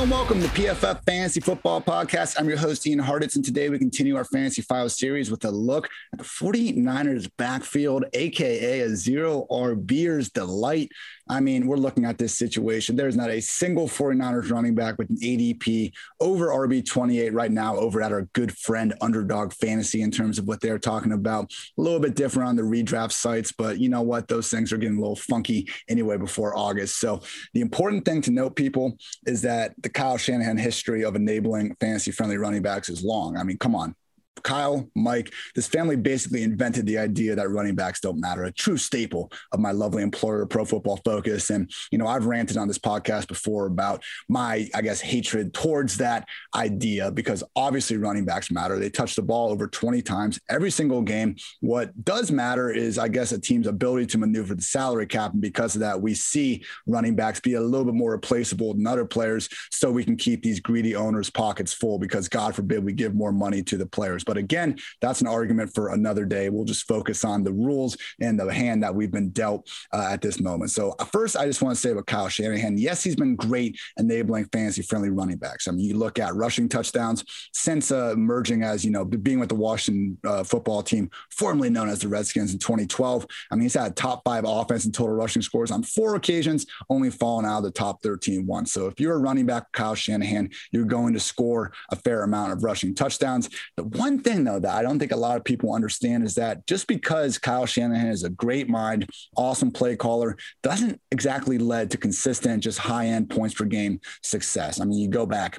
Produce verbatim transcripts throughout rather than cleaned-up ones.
and welcome to P F F Fantasy Football Podcast. I'm your host, Ian Hartitz, and today we continue our Fantasy Files series with a look at the 49ers backfield, a k a a zero R B'ers delight. I mean, we're looking at this situation. There's not a single 49ers running back with an A D P over R B twenty-eight right now over at our good friend Underdog Fantasy in terms of what they're talking about. A little bit different on the redraft sites, but you know what? Those things are getting a little funky anyway before August. So the important thing to note, people, is that the Kyle Shanahan history of enabling fantasy-friendly running backs is long. I mean, come on. Kyle, Mike, this family basically invented the idea that running backs don't matter, a true staple of my lovely employer, Pro Football Focus. And, you know, I've ranted on this podcast before about my, I guess, hatred towards that idea because obviously running backs matter. They touch the ball over twenty times every single game. What does matter is, I guess, a team's ability to maneuver the salary cap. And because of that, we see running backs be a little bit more replaceable than other players so we can keep these greedy owners' pockets full because, God forbid, we give more money to the players. But again, that's an argument for another day. We'll just focus on the rules and the hand that we've been dealt uh, at this moment. So first, I just want to say about Kyle Shanahan, yes, he's been great enabling fantasy-friendly running backs. I mean, you look at rushing touchdowns since uh, emerging as, you know, being with the Washington uh, football team, formerly known as the Redskins in twenty twelve. I mean, he's had top five offense and total rushing scores on four occasions, only fallen out of the top thirteen once. So if you're a running back, Kyle Shanahan, you're going to score a fair amount of rushing touchdowns. The one One thing, though, that I don't think a lot of people understand is that just because Kyle Shanahan is a great mind, awesome play caller, doesn't exactly lead to consistent, just high-end points per game success. I mean, you go back.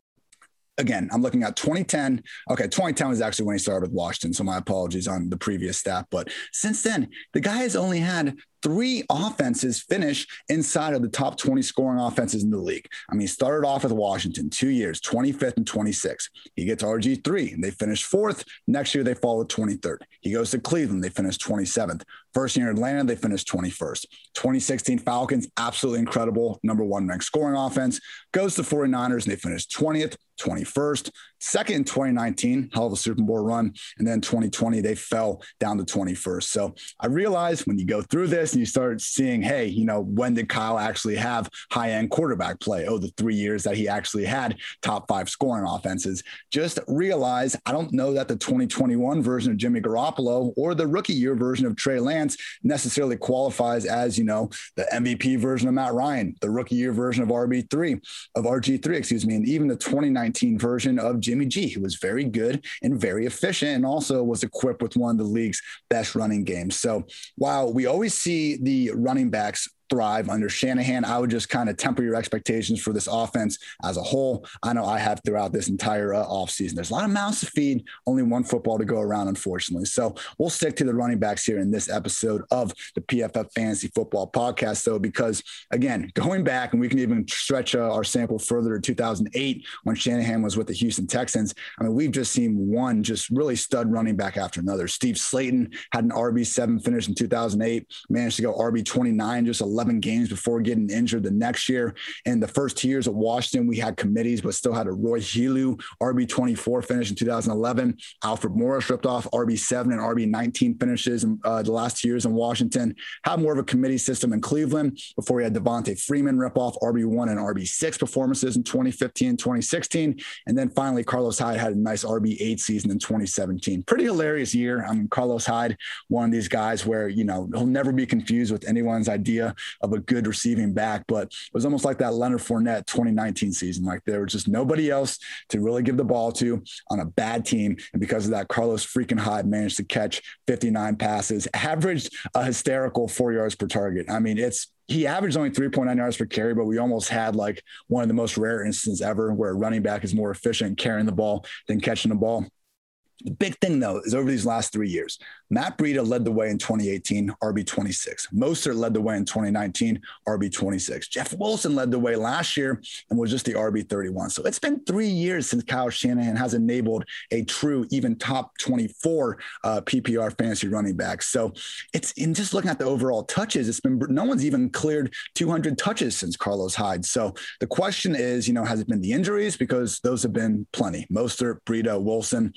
Again, I'm looking at twenty ten. Okay, twenty ten was actually when he started with Washington, so my apologies on the previous stat. But since then, the guy has only had three offenses finish inside of the top twenty scoring offenses in the league. I mean, he started off with Washington, two years, twenty-fifth and twenty-sixth. He gets R G three, and they finish fourth. Next year, they fall to twenty-third. He goes to Cleveland. They finish twenty-seventh. First year in Atlanta, they finish twenty-first. twenty sixteen Falcons, absolutely incredible, number one ranked scoring offense. Goes to 49ers, and they finish twentieth, twenty-first. Second in twenty nineteen, hell of a Super Bowl run. And then twenty twenty, they fell down to twenty-first. So I realized when you go through this and you start seeing, hey, you know, when did Kyle actually have high-end quarterback play? Oh, the three years that he actually had top five scoring offenses. Just realize I don't know that the twenty twenty-one version of Jimmy Garoppolo or the rookie year version of Trey Lance necessarily qualifies as, you know, the M V P version of Matt Ryan, the rookie year version of R B three, of R G three, excuse me, and even the twenty nineteen version of Jimmy G, who was very good and very efficient and also was equipped with one of the league's best running games. So while we always see the running backs thrive under Shanahan, I would just kind of temper your expectations for this offense as a whole. I know I have throughout this entire uh, offseason. There's a lot of mouths to feed, only one football to go around, unfortunately. So we'll stick to the running backs here in this episode of the P F F Fantasy Football Podcast, though, because, again, going back, and we can even stretch uh, our sample further to two thousand eight when Shanahan was with the Houston Texans. I mean, we've just seen one just really stud running back after another. Steve Slayton had an R B seven finish in two thousand eight, managed to go R B twenty-nine just a eleven games before getting injured the next year. In the first two years at Washington, we had committees, but still had a Roy Helu R B twenty-four finish in two thousand eleven. Alfred Morris ripped off R B seven and R B nineteen finishes in uh, the last two years in Washington. Had more of a committee system in Cleveland before he had Devontae Freeman rip off R B one and R B six performances in twenty fifteen and twenty sixteen. And then finally, Carlos Hyde had a nice R B eight season in twenty seventeen. Pretty hilarious year. I mean, Carlos Hyde, one of these guys where, you know, he'll never be confused with anyone's idea of a good receiving back, but it was almost like that Leonard Fournette twenty nineteen season. Like there was just nobody else to really give the ball to on a bad team. And because of that, Carlos freaking Hyde managed to catch fifty-nine passes, averaged a hysterical four yards per target. I mean, it's, he averaged only three point nine yards per carry, but we almost had like one of the most rare instances ever where a running back is more efficient carrying the ball than catching the ball. The big thing, though, is over these last three years, Matt Breida led the way in twenty eighteen, R B twenty-six. Mostert led the way in twenty nineteen, R B twenty-six. Jeff Wilson led the way last year and was just the R B thirty-one. So it's been three years since Kyle Shanahan has enabled a true, even top twenty-four uh, P P R fantasy running back. So it's in just looking at the overall touches, it's been, no one's even cleared two hundred touches since Carlos Hyde. So the question is, you know, has it been the injuries? Because those have been plenty. Mostert, Breida, Wilson, none of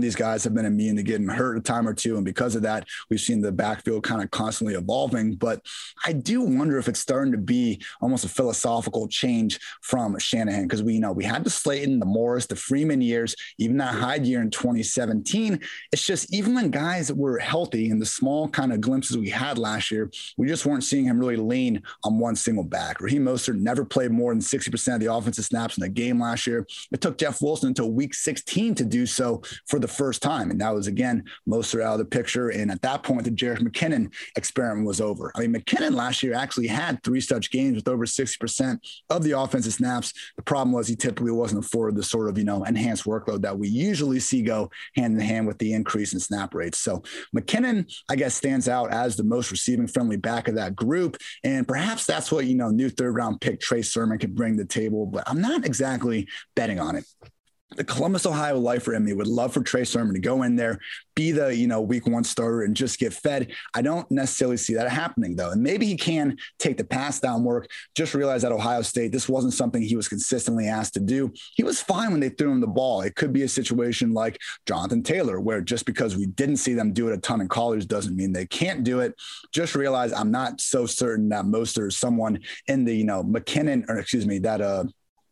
these guys have been immune to getting hurt a time or two. And because of that, we've seen the backfield kind of constantly evolving. But I do wonder if it's starting to be almost a philosophical change from Shanahan, because we you know we had the Slayton, the Morris, the Freeman years, even that Hyde year in twenty seventeen. It's just even when guys were healthy and the small kind of glimpses we had last year, we just weren't seeing him really lean on one single back. Raheem Mostert never played more than sixty percent of the offensive snaps in the game last year. It took Jeff Wilson until week sixteen to do so for the first time. And that was, again, Mostert out of the picture. And at that point, the Jerick McKinnon experiment was over. I mean, McKinnon last year actually had three such games with over sixty percent of the offensive snaps. The problem was he typically wasn't afforded the sort of, you know, enhanced workload that we usually see go hand in hand with the increase in snap rates. So McKinnon, I guess, stands out as the most receiving friendly back of that group. And perhaps that's what, you know, new third round pick Trey Sermon could bring to the table, but I'm not exactly betting on it. The Columbus, Ohio lifer in me would love for Trey Sermon to go in there, be the, you know, week one starter and just get fed. I don't necessarily see that happening, though. And maybe he can take the pass down work. Just realize at Ohio State, this wasn't something he was consistently asked to do. He was fine when they threw him the ball. It could be a situation like Jonathan Taylor, where just because we didn't see them do it a ton in college doesn't mean they can't do it. Just realize I'm not so certain that Mostert is someone in the, you know, McKinnon, or excuse me, that, uh,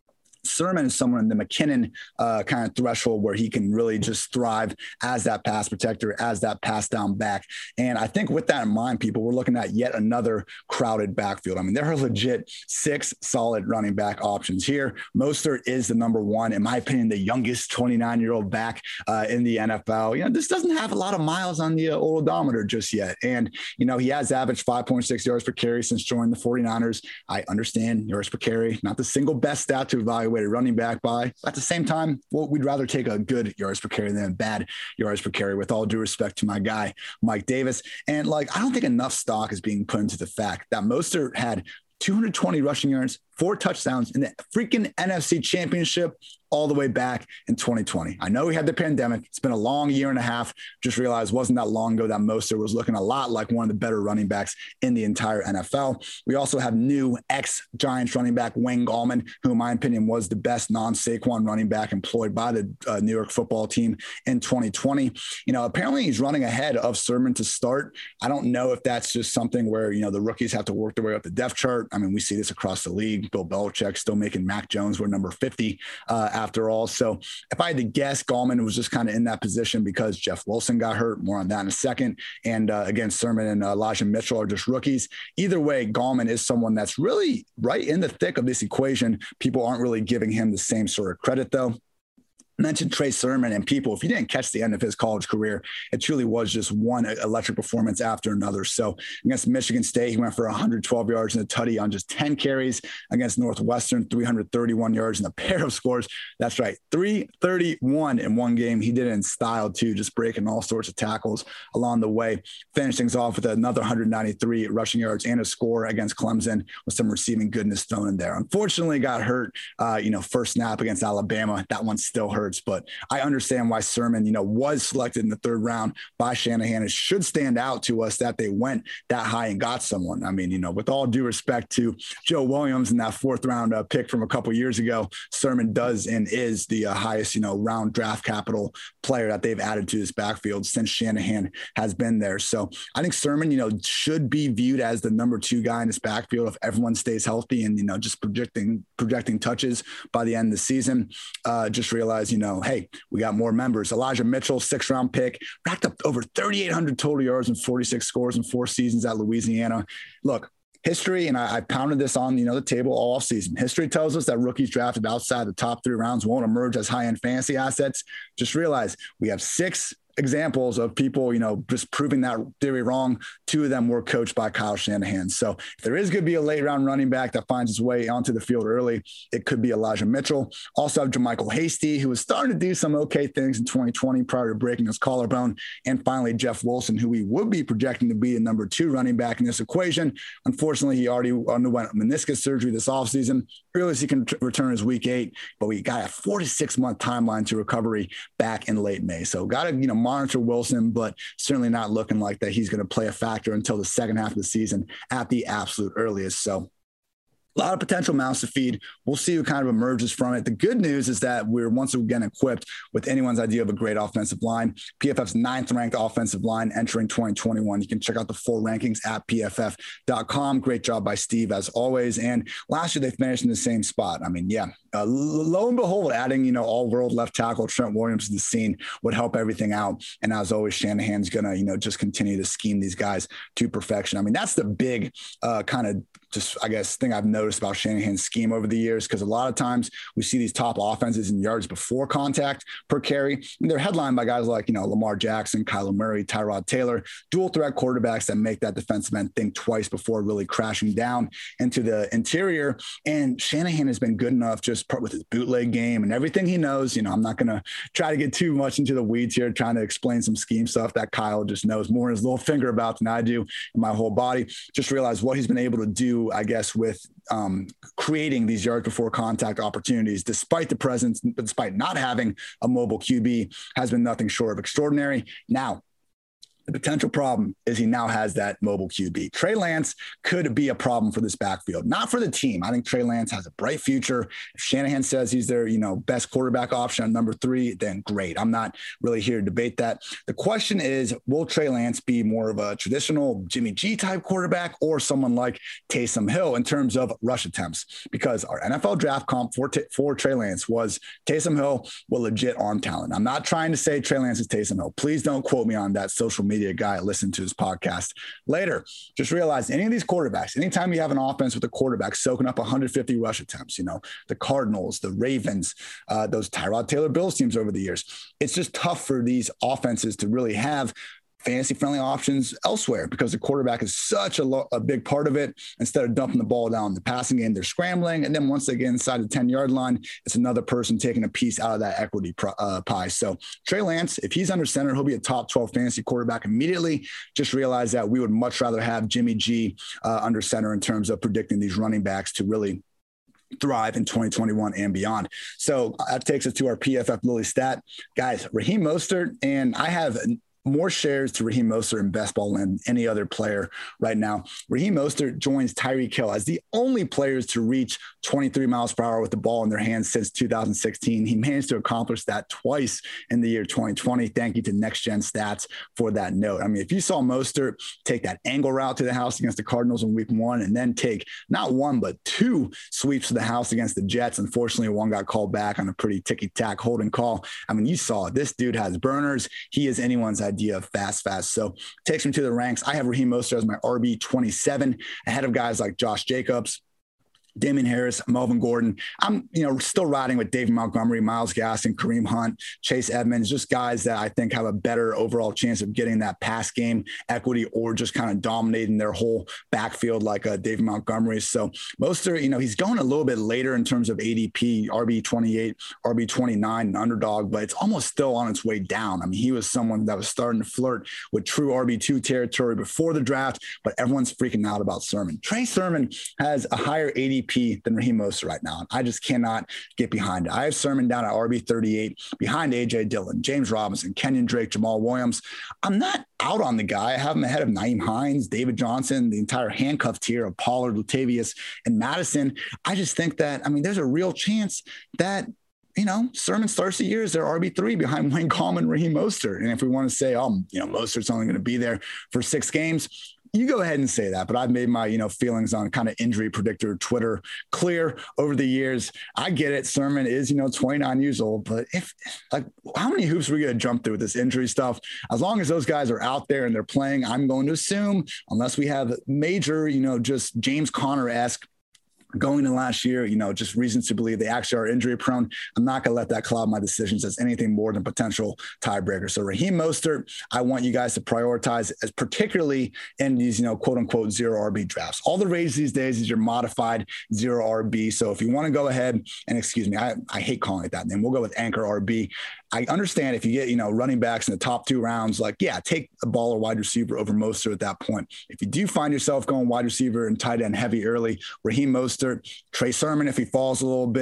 Sermon is someone in the McKinnon uh, kind of threshold where he can really just thrive as that pass protector, as that pass down back. And I think with that in mind, people, we're looking at yet another crowded backfield. I mean, there are legit six solid running back options here. Mostert is the number one, in my opinion, the youngest twenty-nine-year-old back uh, in the N F L. You know, this doesn't have a lot of miles on the uh, odometer just yet. And, you know, he has averaged five point six yards per carry since joining the forty-niners. I understand yards per carry, not the single best stat to evaluate a running back by. At the same time, well, we'd rather take a good yards per carry than a bad yards per carry, with all due respect to my guy, Mike Davis. And like, I don't think enough stock is being put into the fact that Mostert had two hundred twenty rushing yards, four touchdowns in the freaking N F C Championship all the way back in twenty twenty. I know we had the pandemic. It's been a long year and a half. Just realized wasn't that long ago that Mostert was looking a lot like one of the better running backs in the entire N F L. We also have new ex-Giants running back Wayne Gallman, who in my opinion was the best non-Saquon running back employed by the uh, New York football team in twenty twenty. You know, apparently he's running ahead of Sermon to start. I don't know if that's just something where, you know, the rookies have to work their way up the depth chart. I mean, we see this across the league. Bill Belichick still making Mac Jones wear number fifty uh, after all. So if I had to guess, Gallman was just kind of in that position because Jeff Wilson got hurt. More on that in a second. And uh, again, Sermon and uh, Elijah Mitchell are just rookies. Either way, Gallman is someone that's really right in the thick of this equation. People aren't really giving him the same sort of credit, though. Mentioned Trey Sermon, and people, if you didn't catch the end of his college career, it truly was just one electric performance after another. So against Michigan State, he went for one hundred twelve yards and a tutty on just ten carries. Against Northwestern, three hundred thirty-one yards and a pair of scores. That's right, three thirty-one in one game. He did it in style too, just breaking all sorts of tackles along the way. Finished things off with another one hundred ninety-three rushing yards and a score against Clemson with some receiving goodness thrown in there. Unfortunately, got hurt, uh, you know, first snap against Alabama. That one still hurts. But I understand why Sermon, you know, was selected in the third round by Shanahan. It should stand out to us that they went that high and got someone. I mean, you know, with all due respect to Joe Williams and that fourth round uh, pick from a couple years ago, Sermon does and is the uh, highest, you know, round draft capital player that they've added to this backfield since Shanahan has been there. So I think Sermon, you know, should be viewed as the number two guy in this backfield if everyone stays healthy and, you know, just projecting projecting touches by the end of the season. Uh, just realize, you know, hey, we got more members. Elijah Mitchell, sixth round pick, racked up over thirty-eight hundred total yards and forty-six scores in four seasons at Louisiana. Look, history, and I, I pounded this on, you know, the table all season. History tells us that rookies drafted outside the top three rounds won't emerge as high-end fantasy assets. Just realize we have six examples of people, you know, just proving that theory wrong. Two of them were coached by Kyle Shanahan. So if there is going to be a late round running back that finds his way onto the field early, it could be Elijah Mitchell. Also have JaMycal Hasty, who was starting to do some okay things in twenty twenty prior to breaking his collarbone. And finally, Jeff Wilson, who we would be projecting to be the number two running back in this equation. Unfortunately, he already underwent meniscus surgery this offseason. Earliest he can t- return is week eight, but we got a four to six month timeline to recovery back in late May. So got to, you know, monitor Wilson, but certainly not looking like that he's going to play a factor until the second half of the season at the absolute earliest. So A lot of potential mouths to feed. We'll see who kind of emerges from it. The good news is that we're once again equipped with anyone's idea of a great offensive line. P F F's ninth ranked offensive line entering twenty twenty-one. You can check out the full rankings at P F F dot com. Great job by Steve as always. And last year they finished in the same spot. I mean, yeah, uh, lo and behold, adding, you know, all world left tackle Trent Williams to the scene would help everything out. And as always, Shanahan's going to, you know, just continue to scheme these guys to perfection. I mean, that's the big uh, kind of just, I guess, thing I've noticed about Shanahan's scheme over the years, because a lot of times we see these top offenses in yards before contact per carry. And they're headlined by guys like, you know, Lamar Jackson, Kyler Murray, Tyrod Taylor, dual threat quarterbacks that make that defensive end think twice before really crashing down into the interior. And Shanahan has been good enough just with his bootleg game and everything he knows. You know, I'm not going to try to get too much into the weeds here, trying to explain some scheme stuff that Kyle just knows more in his little finger about than I do in my whole body. Just realize what he's been able to do, I guess, with um, creating these yards before contact opportunities, despite the presence, despite not having a mobile Q B, has been nothing short of extraordinary. Now, the potential problem is he now has that mobile Q B. Trey Lance could be a problem for this backfield, not for the team. I think Trey Lance has a bright future. If Shanahan says he's their, you know, best quarterback option on number three, then great. I'm not really here to debate that. The question is, will Trey Lance be more of a traditional Jimmy G type quarterback or someone like Taysom Hill in terms of rush attempts? Because our N F L draft comp for, for Trey Lance was Taysom Hill with legit arm talent. I'm not trying to say Trey Lance is Taysom Hill. Please don't quote me on that social media media guy, listen to his podcast later. Just realize any of these quarterbacks, anytime you have an offense with a quarterback soaking up one hundred fifty rush attempts, you know, the Cardinals, the Ravens, uh, those Tyrod Taylor Bills teams over the years, it's just tough for these offenses to really have fantasy-friendly options elsewhere because the quarterback is such a, lo- a big part of it. Instead of dumping the ball down the passing game, they're scrambling. And then once they get inside the ten-yard line, it's another person taking a piece out of that equity pro- uh, pie. So Trey Lance, if he's under center, he'll be a top twelve fantasy quarterback immediately. Just realize that we would much rather have Jimmy G uh, under center in terms of predicting these running backs to really thrive in twenty twenty-one and beyond. So that takes us to our P F F Lily stat. Guys, Raheem Mostert, and I have more shares to Raheem Mostert in best ball than any other player right now. Raheem Mostert joins Tyreek Hill as the only players to reach twenty-three miles per hour with the ball in their hands since two thousand sixteen. He managed to accomplish that twice in the year twenty twenty. Thank you to Next Gen Stats for that note. I mean, if you saw Mostert take that angle route to the house against the Cardinals in week one and then take not one, but two sweeps to the house against the Jets, unfortunately, one got called back on a pretty ticky-tack holding call. I mean, you saw it. This dude has burners. He is anyone's idea of fast, fast. So takes me to the ranks. I have Raheem Mostert as my R B twenty-seven, ahead of guys like Josh Jacobs, Damian Harris, Melvin Gordon. I'm, you know, still riding with David Montgomery, Myles Gaskin, Kareem Hunt, Chase Edmonds, just guys that I think have a better overall chance of getting that pass game equity or just kind of dominating their whole backfield like uh, David Montgomery. So Mostert, you know, he's going a little bit later in terms of A D P, R B twenty-eight, R B twenty-nine, an underdog, but it's almost still on its way down. I mean, he was someone that was starting to flirt with true R B two territory before the draft, but everyone's freaking out about Sermon. Trey Sermon has a higher A D P than Raheem Mostert right now. I just cannot get behind it. I have Sermon down at R B thirty-eight behind A J Dillon, James Robinson, Kenyon Drake, Jamal Williams. I'm not out on the guy. I have him ahead of Nyheim Hines, David Johnson, the entire handcuff tier of Pollard, Latavius, and Madison. I just think that, I mean, there's a real chance that, you know, Sermon starts the year as their R B three behind Wayne Gallman, Raheem Mostert. And if we want to say, oh, you know, Mostert's only going to be there for six games, you go ahead and say that, but I've made my, you know, feelings on kind of injury predictor Twitter clear over the years. I get it. Sermon is, you know, twenty-nine years old, but if like, how many hoops are we going to jump through with this injury stuff? As long as those guys are out there and they're playing, I'm going to assume, unless we have major, you know, just James Conner-esque going in last year, you know, just reasons to believe they actually are injury prone. I'm not going to let that cloud my decisions as anything more than potential tiebreaker. So Raheem Mostert, I want you guys to prioritize as particularly in these, you know, quote unquote zero R B drafts. All the rage these days is your modified zero R B. So if you want to go ahead and excuse me, I, I hate calling it that name. We'll go with anchor R B. I understand if you get, you know, running backs in the top two rounds, like, yeah, take a ball or wide receiver over Mostert at that point. If you do find yourself going wide receiver and tight end heavy early, Raheem Mostert, Trey Sermon, if he falls a little bit,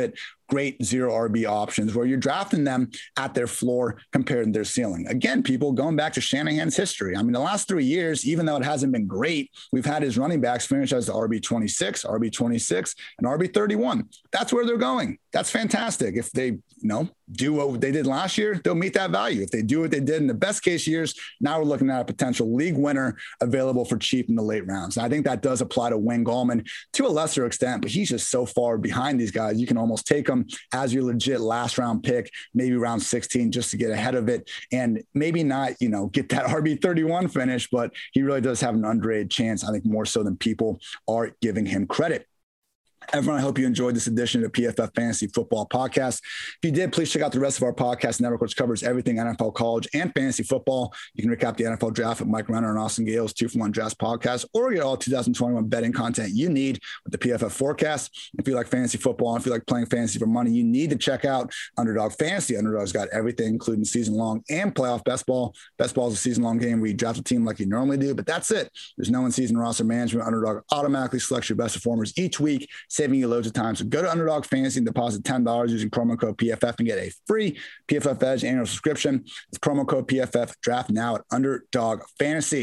great zero R B options where you're drafting them at their floor compared to their ceiling. Again, people, going back to Shanahan's history. I mean, the last three years, even though it hasn't been great, we've had his running backs finish as the R B twenty-six, R B twenty-six, and R B thirty-one. That's where they're going. That's fantastic. If they, you know, do what they did last year, they'll meet that value. If they do what they did in the best case years, now we're looking at a potential league winner available for cheap in the late rounds. And I think that does apply to Wayne Gallman to a lesser extent, but he's just so far behind these guys. You can almost take him as your legit last round pick, maybe round sixteen, just to get ahead of it. And maybe not, you know, get that R B thirty-one finish, but he really does have an underrated chance, I think more so than people are giving him credit. Everyone, I hope you enjoyed this edition of the P F F Fantasy Football Podcast. If you did, please check out the rest of our podcast network, which covers everything N F L, college, and fantasy football. You can recap the N F L draft with Mike Renner and Austin Gales, two for one Drafts podcast, or get all two thousand twenty-one betting content you need with the P F F forecast. If you like fantasy football, and if you like playing fantasy for money, you need to check out Underdog Fantasy. Underdog's got everything, including season-long and playoff best ball. Best ball is a season-long game where you draft a team like you normally do, but that's it. There's no in-season roster management. Underdog automatically selects your best performers each week, saving you loads of time. So go to Underdog Fantasy and deposit ten dollars using promo code P F F and get a free P F F Edge annual subscription. It's promo code P F F draft now at Underdog Fantasy.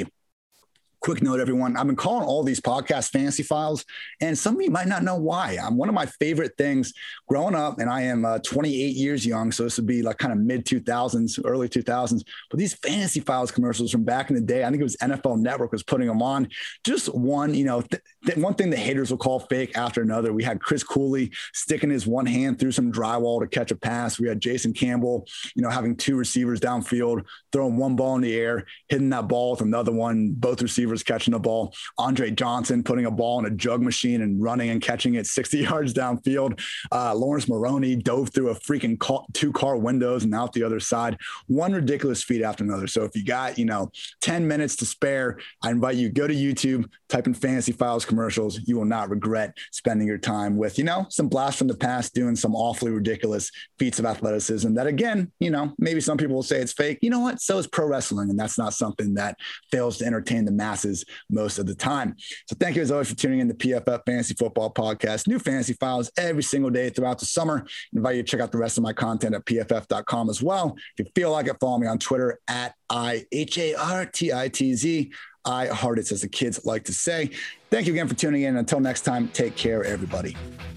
Quick note, everyone. I've been calling all these podcasts Fantasy Files, and some of you might not know why. I'm one of my favorite things growing up, and I am uh, twenty-eight years young, so this would be like kind of mid two thousands, early two thousands. But these Fantasy Files commercials from back in the day, I think it was N F L Network was putting them on. Just one, you know, th- th- one thing the haters will call fake after another. We had Chris Cooley sticking his one hand through some drywall to catch a pass. We had Jason Campbell, you know, having two receivers downfield, throwing one ball in the air, hitting that ball with another one, both receivers catching the ball. Andre Johnson putting a ball in a jug machine and running and catching it sixty yards downfield. Uh, Lawrence Maroney dove through a freaking car, two car windows and out the other side. One ridiculous feat after another. So if you got, you know, ten minutes to spare, I invite you, go to YouTube, type in Fantasy Files commercials. You will not regret spending your time with, you know, some blast from the past, doing some awfully ridiculous feats of athleticism that, again, you know, maybe some people will say it's fake. You know what? So is pro wrestling. And that's not something that fails to entertain the masses most of the time. So thank you as always for tuning in to P F F Fantasy Football Podcast. New Fantasy Files every single day throughout the summer. I invite you to check out the rest of my content at P F F dot com as well. If you feel like it, follow me on Twitter at I H A R T I T Z. I Heartits, as the kids like to say. Thank you again for tuning in. Until next time, take care, everybody.